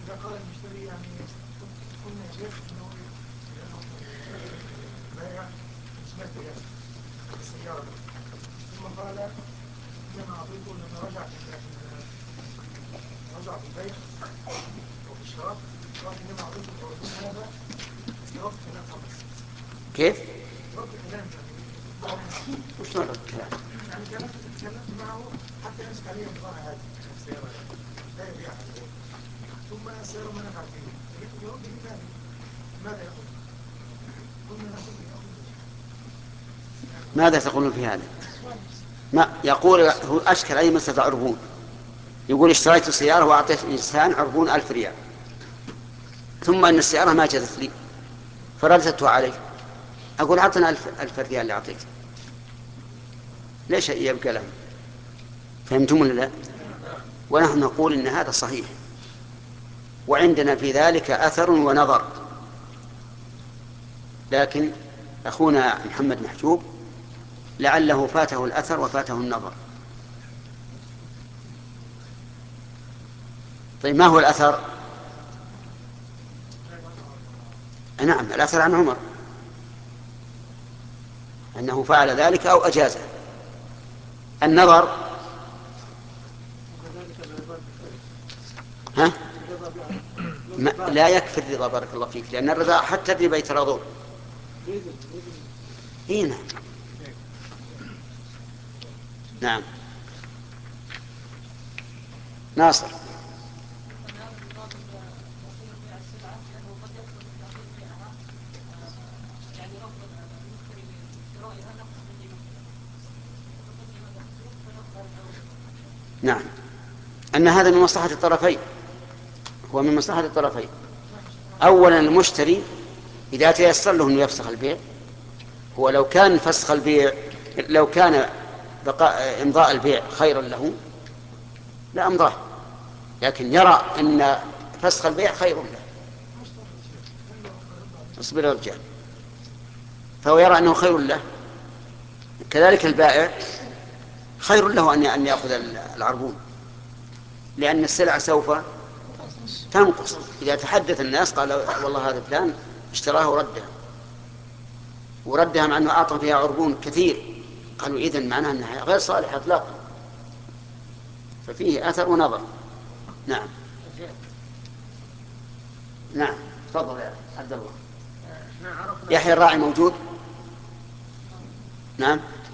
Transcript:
إذا قال المشتري يعني قلنا يجب أنه بيع 500 ريال السيارة، ثم قال إنما أعطيته لما رجع في البيع أو في الشراء، قال إنما أعطيته العربون هذا لوقت كلام فقط. كيف؟ وقت كلام يعني وش رد الكلام؟ يعني تكلمت معه حتى يمسك عليه بضاعة هذه السيارة لا يبيعها عليه، ثم السيارة ما نفعت فيه، فجئت برده ماذا يأخذ؟ قلنا نأخذ ماذا تقولون في هذا؟ ما يقول هو أشكل أي مسألة عربون، يقول اشتريت سيارة وأعطيت إنسان عربون 1000 ريال، ثم أن السيارة ما جازت لي فرددتها عليه، أقول أعطنا 1000 ريال اللي أعطيك، ليش يبقى له؟ فهمتم ولا لا؟ ونحن نقول إن هذا صحيح، وعندنا في ذلك أثر ونظر، لكن أخونا محمد محجوب لعله فاته الأثر وفاته النظر. طيب ما هو الأثر؟ نعم، الأثر عن عمر أنه فعل ذلك أو أجازه. النظر ها؟ لا يكفي الرضا، بارك الله فيك، لأن الرضا حتى الربا يتراضون. هنا نعم. ناصر نعم، أن هذا من مصلحة الطرفين، هو من مصلحة الطرفين. أولا المشتري إذا تيسر له أن يفسخ البيع، هو لو كان فسخ البيع، لو كان بقاء إمضاء البيع خيرا له لا أمضاه، لكن يرى أن فسخ البيع خير له. اصبر يا رجال، فهو يرى أنه خير له. كذلك البائع خير له أن يأخذ العربون، لأن السلعة سوف تنقص. إذا تحدث الناس قال والله هذا فلان اشتراه وردها مع أنه أعطى فيها عربون كثير، قالوا إذن معناه أنها غير صالحة إطلاقا، ففيه أثر ونظر. نعم نعم، تفضل يا عبد الله. يحيى الراعي موجود؟ نعم.